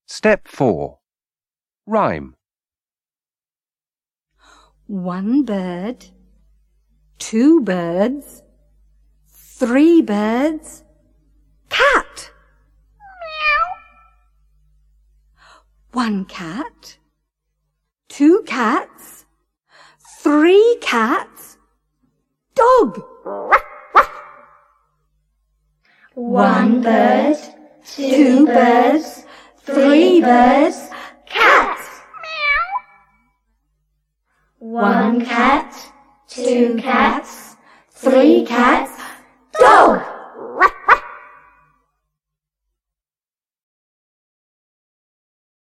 Step 4. Rhyme. 1 bird, 2 birds, 3 birds, cat. Meow. 1 cat, 2 cats, 3 cats, dog. 1 bird, 2 birds, 3 birds, cat. Meow. 1 cat, 2 cats, 3 cats, dog.